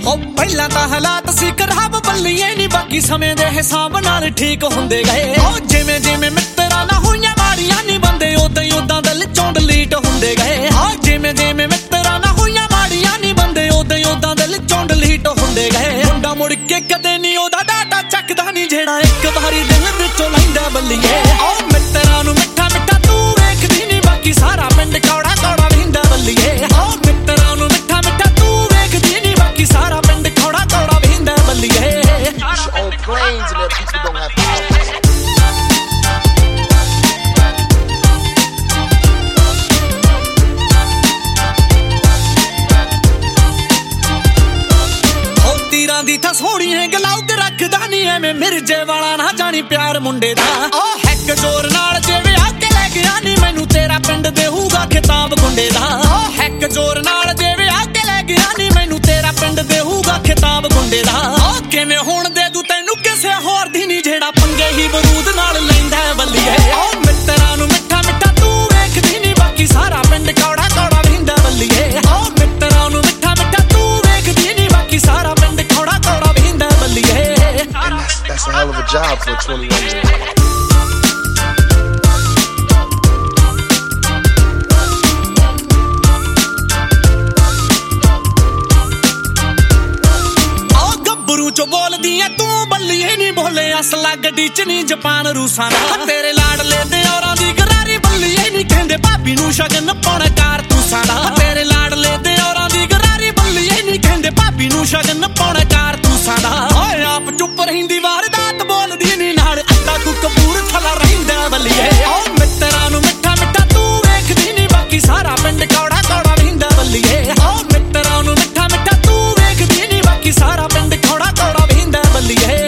ਪਹਿਲਾਂ ਤਾਂ ਹਾਲਾਤ ਸੀ ਖਰਾਬ ਬੱਲੀਏ ਨੀ ਬਾਕੀ ਸਮੇਂ ਦੇ ਹਿਸਾਬ ਨਾਲ ਠੀਕ ਹੁੰਦੇ ਗਏ ਜਿਵੇਂ ਜਿਵੇਂ ਮਿੱਤਰਾਂ ਨਾਲ ਹੋਈਆਂ ਮਾੜੀਆਂ ਨੀ ਬੰਦੇ ਉਦਾਂ ਹੀ ਉਦਾਂ ਦਿਲ ਚੋਂ ਡਿਲੀਟ ਹੁੰਦੇ ਗਏ ਜਿਵੇਂ ਜਿਵੇਂ ਮਿੱਤਰਾਂ ਨਾਲ ਹੋਈਆਂ ਮਾੜੀਆਂ ਨੀ ਬੰਦੇ ਉਦਾਂ ਹੀ ਉਦਾਂ ਦਿਲ ਚੋਂ ਡਿਲੀਟ ਹੁੰਦੇ ਗਏ ਮੁੰਡਾ ਮੁੜ ਕੇ ਕਦੇ ਨੀ ਉਹਦਾ ਡਾਟਾ ਚੱਕਦਾ ਨੀ ਜਿਹੜਾ ਇੱਕ ਵਾਰੀ ਦਿਲ ਵਿੱਚੋਂ ਲੈਂਦਾ ਬੱਲੀਏ ਮਿੱਤਰਾਂ ਨੂੰ ਮਿੱਠਾ ਮਿੱਠਾ ਤੂੰ ਵੇਖਦੀ ਨੀ ਬਾਕੀ ਸਾਰਾ ਪਿੰਡ ਕੌੜਾ ਕੌੜਾ ਵਹਿੰਦਾ ਬੱਲੀਏ ਮਿੱਤਰਾਂ ਨੂੰ ਮਿੱਠਾ ਮਿੱਠਾ ਤੂੰ ਵੇਖਦੀ ਨੀ ਬਾਕੀ ਸਾਰਾ ਪਿੰਡ ਕੌੜਾ ਕੌੜਾ ਵਹਿੰਦਾ ਬੱਲੀਏ ਤੀਰਾਂ ਦੀ ਤਾਂ ਸੋਹਣੀਆਂ ਗਲਾਉਦ ਰੱਖਦਾ ਨੀ ਐਵੇਂ ਮਿਰਜੇ ਵਾਲਾ ਨਾ ਜਾਣੀ ਪਿਆਰ ਮੁੰਡੇ ਦਾ ਹੈਕ ਜ਼ੋਰ ਨਾਲ ਜੇ ਵਿਆਹ ਕੇ ਲੈ ਗਿਆ ਨੀ ਮੈਨੂੰ ਤੇਰਾ ਪਿੰਡ ਦੇਹੂਗਾ ਖਿਤਾਬ ਗੁੰਡੇ ਦਾ ਹੈਕ ਜ਼ੋਰ ਨਾਲ ਜੇ ਵਿਆਹ ਕੇ ਲੈ ਗਿਆ ਨੀ ਮੈਨੂੰ ਤੇਰਾ ਪਿੰਡ ਦੇਹੂਗਾ ਖਿਤਾਬ ਗੁੰਡੇ ਦਾ ਕਿਵੇਂ ਹੁਣ ਦੇ ਦੂ ਤੈਨੂੰ ਕਿਸੇ ਹੋਰ ਦੀ ਨੀ ਜਿਹੜਾ ਪੰਗੇ ਹੀ ਬਰੂਦ ਨਾਲ ਲੈਂਦਾ ਬੱਲੀਏ ਮਿੱਤਰਾਂ ਨੂੰ ਮਿੱਠਾ ਮਿੱਠਾ ਤੂੰ ਵੇਖਦੀ ਨੀ ਬਾਕੀ ਸਾਰਾ ਪਿੰਡ ਕੌੜਾ ਕੌੜਾ ਵਹਿੰਦਾ ਬੱਲੀਏ ਮਿੱਤਰਾਂ ਨੂੰ ਮਿੱਠਾ ਮਿੱਠਾ ਤੂੰ ਵੇਖਦੀ ਨੀ ਬਾਕੀ ਸਾਰਾ ਪਿੰਡ ਕੌੜਾ ਕੌੜਾ ਵਹਿੰਦਾ ਬੱਲੀਏ That's a hell of a job for a 21-year-old. ਚੋ ਬੋਲਦੀ ਐ ਤੂੰ ਬੱਲੀਏ ਨੀ ਬੋਲੇ ਅਸਲਾ ਗੱਡੀ ਚ ਨੀ ਜਾਪਾਨ ਰੂਸਾਂ ਦਾ ਤੇਰੇ ਲਾਡਲੇ ਦੇ ਔਰਾਂ ਦੀ ਗਰਾਰੀ ਬੱਲੀਏ ਨੀ ਕਹਿੰਦੇ ਭਾਬੀ ਨੂੰ ਸ਼ਗਨ ਪਾਉਣਾ ਕਾਰਤੂਸਾਂ ਦਾ ਤੇਰੇ ਲਾਡਲੇ ਦੇ ਔਰਾਂ ਦੀ ਗਰਾਰੀ ਬੱਲੀਏ ਨੀ ਕਹਿੰਦੇ ਭਾਬੀ ਨੂੰ ਸ਼ਗਨ ਪਾਉਣਾ ਕਾਰਤੂਸਾਂ ਦਾ ਓਏ ਆਪ ਚੁੱਪ ਰਹਿੰਦੀ ਵਾਰਦਾਤ ਬੋਲਦੀ ਨੀ ਨਾਲ ਅੱਡਾ ਕੋ ਕਪੂਰ ਥਲਾ ਰਹਿੰਦਾ ਬੱਲੀਏ ਮਿੱਤਰਾਂ ਨੂੰ ਮਿੱਠਾ ਮਿੱਠਾ ਤੂੰ ਵੇਖਦੀ ਨੀ ਬਾਕੀ ਸਾਰਾ ਪਿੰਡ ਕੌੜਾ ਕੌੜਾ ਵਹਿੰਦਾ ਬੱਲੀਏ ਮਿੱਤਰਾਂ ਨੂੰ ਮਿੱਠਾ ਮਿੱਠਾ ਤੂੰ ਵੇਖਦੀ ਨੀ ਬਾਕੀ ਸਾਰਾ ਪਿੰਡ ਕੌੜਾ ਕੌੜਾ ਵਹਿੰਦਾ ਬੱਲੀਏ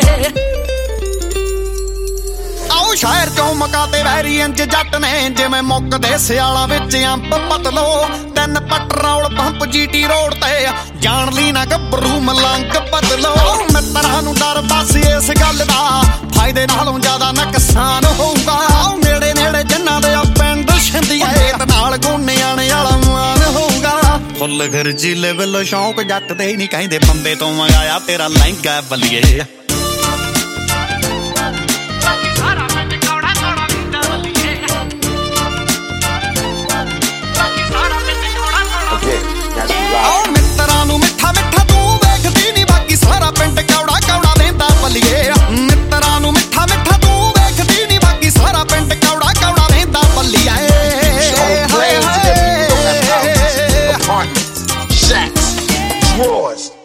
ਆਓ ਸ਼ਹਿਰ ਚੋਂ ਮਕਾ ਤੇ ਵੈਰੀ ਇੰਜ ਜੱਟ ਨੇ ਜਿਵੇਂ ਮੁੱਕਦੇ ਸਿਆਲਾਂ ਵਿੱਚ ਅੰਬ ਪਤਲੋ ਤਿੰਨ ਪੈਟਰੋਲ ਪੰਪ ਜੀਟੀ ਰੋਡ ਤੇ ਜਾਣ ਲਈ ਨਾ ਗੱਭਰੂ ਮਲੰਗ ਬਦਲੋ ਮਿੱਤਰਾਂ ਨੂੰ ਡਰ ਬਸ ਇਸ ਗੱਲ ਦਾ ਫਾਇਦੇ ਨਾਲੋਂ ਜ਼ਿਆਦਾ ਨੁਕਸਾਨ ਹੋਊਗਾ ਨੇੜੇ ਨੇੜੇ ਜਿਨ੍ਹਾਂ ਦੇ ਪਿੰਡ ਛਿੰਦੀਆਂ ਨਾਲ ਗੋਨਿਆਂ ਵਾਲਾ ਮਾਨ ਹੋਊਗਾ ਫੁੱਲ ਖਰਚੀਲੇ ਵੱਲੋਂ ਸ਼ੌਂਕ ਜੱਟ ਦੇ ਨਹੀਂ ਕਹਿੰਦੇ ਬੰਬੇ ਤੋਂ ਮੰਗਾਇਆ ਤੇਰਾ ਲਹਿੰਗਾ ਬੱਲੀਏ ਮਿੱਤਰਾਂ ਨੂੰ ਮਿੱਠਾ ਮਿੱਠਾ ਤੂੰ ਵੇਖਦੀ ਨੀ ਬਾਕੀ ਸਾਰਾ ਪਿੰਡ ਕੌੜਾ ਕੌੜਾ ਵਹਿੰਦਾ ਬੱਲੀਏ ਮਿੱਤਰਾਂ ਨੂੰ ਮਿੱਠਾ ਮਿੱਠਾ ਤੂੰ ਵੇਖਦੀ ਨੀ ਬਾਕੀ ਸਾਰਾ ਪਿੰਡ ਕੌੜਾ ਕੌੜਾ ਵਹਿੰਦਾ ਬੱਲੀਏ Apartments, shacks, drawers.